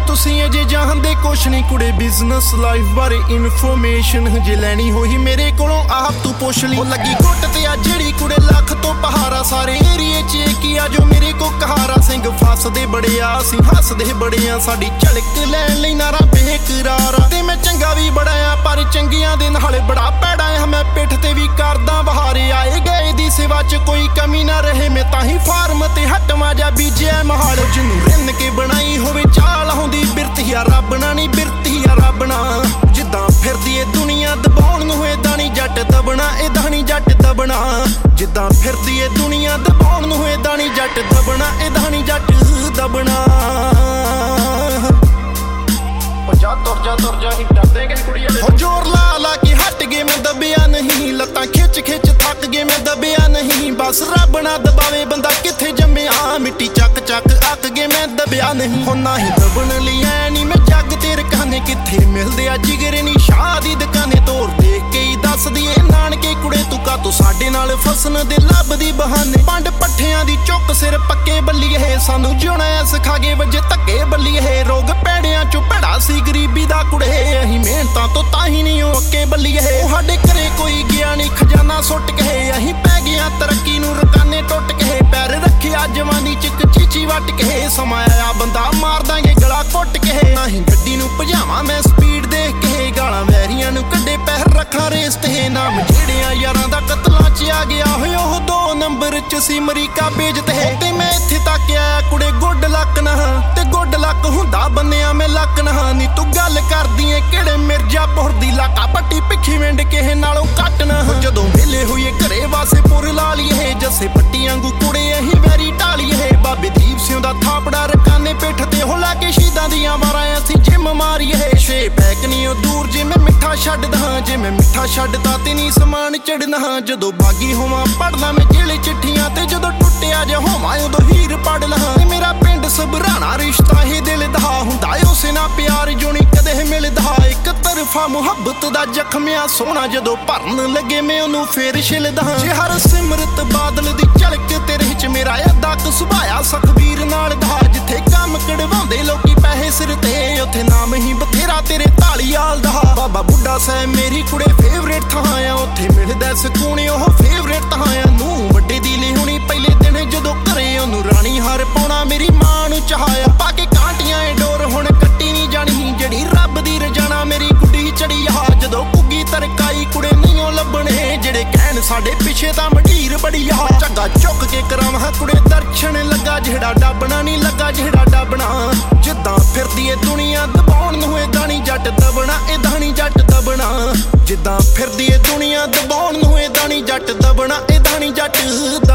ਤੁਸੀਂ ਅਜੇ ਜਾਣਦੇ ਕੁਛ ਨਹੀਂ ਕੁੜੇ ਬਿਜ਼ਨਸ ਲਾਈਫ ਬਾਰੇ ਇਨਫੋਰਮੇਸ਼ਨ ਜੇ ਲੈਣੀ ਹੋਈ ਮੇਰੇ ਕੋਲੋਂ ਆਪ ਤੂੰ ਪੁੱਛ ਲਈ। ਉਹ ਲੱਗੀ ਘੁੱਟ ਤੇ ਆ ਜਿਹੜੀ ਕੁੜੇ ਲੱਖ ਤੋਂ ਪਹਾਰਾ ਸਾਰੇ ਏਰੀਏ 'ਚ ਇਹ ਕੀ ਆ ਜੋ ਮੇਰੇ ਕੋ ਕਹਾਰਾ ਸਿੰਘ ਫਸਦੇ ਬੜੇ ਆ ਅਸੀਂ ਹੱਸਦੇ ਬੜੇ ਆ ਸਾਡੀ ਝਲਕ ਲੈਣ ਲਈ ਨਾਰਾ ਬੇਕਰਾਰ ਤੇ ਮੈਂ ਚੰਗਾ ਵੀ ਬੜਾ ਆ ਪਰ ਚੰਗੀਆਂ ਦੇ ਨਾਲ ਬੜਾ ਭੈੜਾ ਆ ਮੈਂ ਪਿੱਠ ਤੇ ਵੀ ਕਰਦਾ ਬਹਾਰੇ ਆਏ ਗਏ ਦੀ ਸੇਵਾ 'ਚ ਕੋਈ ਕਮੀ ਨਾ ਰਹੇ ਮੈਂ ਤਾਂ ਹੀ ਫਾਰਮ ਤੇ ਹਟਵਾ ਜਾ ਬੀਜਿਆ ਮਹਾਲ ਜਿਹਨੂੰ ਰਿੰਨ ਕੇ ਬਣਾਈ ਹੋਵੇ ਚਾਲ ਹੁੰਦੀ ਬਿਰਤੀਆ ਰੱਬ ਨਾ ਨਹੀਂ ਬਿਰਤੀਆ ਰੱਬ ਨਾ ਜਿੱਦਾਂ ਫਿਰਦੀ ਏ ਦੁਨੀਆ ਦਬਾਉਣ ਨੂੰ ਏਦਾਂ ਨਹੀਂ ਜੱਟ ਦਬਣਾ ਏਦਾਂ ਨਹੀਂ ਜੱਟ ਦਬਣਾ ਜਿੱਦਾਂ ਫਿਰਦੀ ਏ ਦੁਨੀਆ ਦਬਾਉਣ ਨੂੰ ਏਦਾਂ ਨਹੀਂ ਜੱਟ ਦਬਣਾ ਏਦਾਂ ਨਹੀਂ ਜੱਟ ਦਬਣਾ। ਤੁਰ ਜਾ ਹੀ ਡਰਦੇ ਗਏ ਕੁੜੀਆਂ ਹੋ ਜ਼ੋਰ ਲਾ ਲਾ ਕੇ ਹਟ ਗਏ ਮੈਂ ਦਬਿਆ ਨਹੀਂ ਲੱਤਾਂ ਖਿੱਚ ਖਿੱਚ ਥੱਕ ਗਏ ਮੈਂ ਦਬਿਆ ਨਹੀਂ ਬਸ ਰੱਬ ਨਾ ਦਬਾਵੇ ਬੰਦਾ ਕਿੱਥੇ ਜੰਮਿਆ ਮਿੱਟੀ ਚੱਕ ਚੱਕ ਅੱਕ ਗਏ ਮੈਂ ਦਬਿਆ ਨਹੀਂ ਹੁਣ ਨਾ ਹੀ ਦਬਣ ਲਈ ਐ ਨਹੀਂ ਮੈਂ ਜੱਗ ਤੇ ਰਕਾਨੇ ਕਿੱਥੇ ਮਿਲਦੇ ਆ ਜਿਗਰੇ ਨੀ ਸ਼ਾਹ ਦੀ ਦੁਕਾਨੇ ਤੋਰ ਦੇਖ ਕੇ ਹੀ ਦੱਸਦੀ ਏ ਨਾਨਕੇ ਕੁੜੇ ਤੂੰ ਕਾ ਤੂੰ ਸਾਡੇ ਨਾਲ ਫਸਣ ਦੇ ਲੱਭਦੀ ਬਹਾਨੇ ਪੰਡ ਪੱਠਿਆਂ ਦੀ ਚੁੱਕ ਸਿਰ ਪੱਕੇ ਬੱਲੀਏ ਸਾਨੂੰ ਜਿਉਣਾ ਸਿਖਾ ਗਏ ਵਜੇ ਧੱਕੇ ਬੱਲੀਏ ਰੋਗ ਪੈੜਿਆਂ ਚੋਂ ਭੜਾ ਸੀ ਗਰੀਬੀ ਦਾ ਕੁੜੇ ਅਸੀਂ ਮਿਹਨਤਾਂ ਤੋਂ ਤਾਂ ਹੀ ਨਹੀਂ ਉਹ ਅੱਕੇ ਬੱਲੀਏ ਸਾਡੇ ਘਰੇ ਕੋਈ ਗਿਆ ਨਹੀਂ ਖਜ਼ਾਨਾ ਸੁੱਟ ਕੇ ਅਸੀਂ ਪੈ ਗਿਆ ਤਰੱਕੀ ਨੂੰ ਰਕਾਨੇ ਟੁੱਟ ਕੇ ਪੈਰ ਰੱਖਿਆ ਜਵਾਨੀ ਚ ਚੀਚੀ ਵੱਟ ਕੇ ਸਮਾਂ ਆਇਆ ਬੰਦਾ ਮਾਰ ਦਾਂਗੇ ਗਲਾ ਘੁੱਟ ਕੇ ਅਸੀਂ ਗੱਡੀ ਨੂੰ ਭਜਾਵਾਂ ਮੈਂ ਸਪੀਡ ਦੇਖ ਕੇ ਗਾਲਾਂ ਵੈਰੀਆਂ ਨੂੰ ਕੱਢੇ ਪੈਰ ਰੱਖਾਂ ਰੇਸ ਤੇ ਨਾਮ ਜਿਹੜਿਆਂ ਯਾਰਾਂ ਦਾ ਕਤਲਾਂ 'ਚ ਆ ਗਿਆ ਹੋਏ ਉਹ 2 ਨੰਬਰ 'ਚ ਸੀ ਅਮਰੀਕਾ ਭੇਜ ਤੇ ਮੈਂ ਇੱਥੇ ਤੱਕ ਆਇਆ ਕੁੜੇ ਗੁੱਡ ਲੱਕ ਨਾ ਤੇ ਗੁੱਡ ਲੱਕ ਹੁੰਦਾ ਬੰਨਿਆ ਮੈਂ ਲੱਕ ਨਾ ਨੀ ਤੂੰ ਗੱਲ ਕਰਦੀ ਏ ਕਿਹੜੇ ਮਿਰਜ਼ਾਪੁਰ ਦੀ ਲਾਕਾ ਪੱਟੀ ਭਿੱਖੀ ਵਿੰਡ ਕਿਸੇ ਨਾਲੋਂ ਘੱਟ ਨਾ ਜਦੋਂ ਵੇਲੇ ਹੋਈਏ ਘਰੇ ਵਾਸੇ ਪੁਰ ਲਾ ਲਈਏ ਜੱਸੇ ਪੱਟੀ ਵਾਂਗੂ ਕੁੜੇ ਅਸੀਂ ਵੈਰੀ ਢਾਲੀਏ ਬਾਬੇ ਦੀਪ ਸਿੰਘ ਦਾ ਥਾਪੜਾ ਰਕਾਨੇ ਪਿੱਠ ਤੇ ਹੋ ਲਾ ਕੇ ਸ਼ਹੀਦਾਂ ਦੀਆਂ ਵਾਰਾਂ ਅਸੀਂ ਜਿੰਮ ਮਾਰੀਏ ਛੇ ਪੈਕ ਨੀ ਉਹ ਦੂਰ ਜੇ ਮੈਂ ਮਿੱਠਾ ਛੱਡਦਾ ਜੇ ਮੈਂ ਮਿੱਠਾ ਛੱਡਦਾ ਤੇ ਨੀ ਸਮਾਨ ਚੜਨਾ ਜਦੋਂ ਬਾਗੀ ਹੋਵਾਂ ਪੜਦਾ ਮੈਂ ਜਿਹੜੇ ਚਿੱਠੀਆਂ ਤੇ ਜਦੋਂ ਟੁੱਟਿਆ ਜੇ ਹੋਵਾਂ ਉਦੋਂ ਹੀਰ ਪੜ ਲਾਂ ਮੇਰਾ ਪਿੰਡ ਸਭਰਾਣਾ ਰਿਸ਼ਤਾ ਇਹ ਦਿਲ ਦਾ ਹੁੰਦਾ ਉਸੇ ਨਾਲ ਪਿਆਰ ਜੋ ਨੀ ਕਦੇ ਮਿਲਦਾ ਇੱਕ ਤਰਫਾ ਮੁਹੱਬਤ ਦਾ ਜ਼ਖਮਿਆ ਸੋਹਣਾ ਜਦੋਂ ਭਰਨ ਲੱਗੇ ਮੈਂ ਉਹਨੂੰ ਫੇਰ ਛਿਲਦਾ ਜੇ ਹਰ ਸਿਮਰਤ ਬਾਦਲ ਦੀ ਝਲਕ ਤੇਰੇ 'ਚ ਮੇਰਾ ਅੱਧਾ ਸੁਭਾਇਆ ਸਖਬੀਰ ਨਾਲ ਦਾ ਜਿੱਥੇ ਕੰਮ ਕਢਵਾਉਂਦੇ ਲੋਕੀ ਪੈਸੇ ਸਿਰ ਤੇ ਉੱਥੇ ਨਾਮ ਹੀ ਬਥੇਰਾ ਤੇਰੇ ਢਾਲੀਵਾਲ ਦਾ ਬਾਬਾ ਬੁੱਢਾ ਸਾਹਿਬ ਮੇਰੀ ਕੁੜੇ ਫੇਵਰੇਟ ਥਾਂ ਆ ਉੱਥੇ ਮਿਲਦਾ ਸਕੂਨ ਉਹ ਫੇਵਰੇਟ ਥਾਂ ਆ ਨੂੰ ਵੱਡੇ ਦੀ ਲਿਹੁਣੀ ਪਹਿਲੇ ਦਿਨ ਜਦੋਂ ਘਰੇ ਉਹਨੂੰ ਰਾਣੀ ਹਾਰ ਪਾਉਣਾ ਮੇਰੀ ਮਾਂ ਨੂੰ ਚਾਹਿਆ ਪਾ ਕੇ ਕਾਂਟੀਆਂ ਏ ਡੋਰ ਹੁਣ ਕੱਟੀ ਨਹੀਂ ਜਾਣੀ ਜਿਹੜੀ ਰੱਬ ਦੀ ਰਜਾਣਾ ਮੇਰੀ ਗੁੱਡੀ ਚੜੀ ਆ ਜਦੋਂ ਪੁੱਗੀ ਤਰਕਾਈ ਕੁੜੇ ਨਹੀਂ ਉਹ ਲੱਭਣੇ ਜਿਹੜੇ ਕਹਿਣ ਸਾਡੇ ਪਿੱਛੇ ਤਾਂ ਮਢੀਰ ਬੜੀ ਆ ਝੱਗਾ ਚੁੱਕ ਕੇ ਕਰਾਵਾਂ ਕੁੜੇ ਦਰਸ਼ਨ ਲੱਗਾ ਜਿਹੜਾ ਡੱਬਣਾ ਨਹੀਂ ਲੱਗਾ ਜਿਹੜਾ ਡੱਬਣਾ ਜਿੱਦਾਂ ਫਿਰਦੀ ਏ ਦੁਨੀਆ ਦਬਾਉਣ ਨੂੰ ਏਦਾਂ ਨਹੀਂ ਜੱਟ ਦਬਣਾ ਏਦਾਂ ਨਹੀਂ ਜੱਟ ਦਬਣਾ ਜਿੱਦਾਂ ਫਿਰਦੀ ਏ ਦੁਨੀਆ ਦਬਾਉਣ ਨੂੰ ਏਦਾਂ ਨਹੀਂ ਜੱਟ ਦਬਣਾ ਏਦਾਂ ਨਹੀਂ ਜੱਟ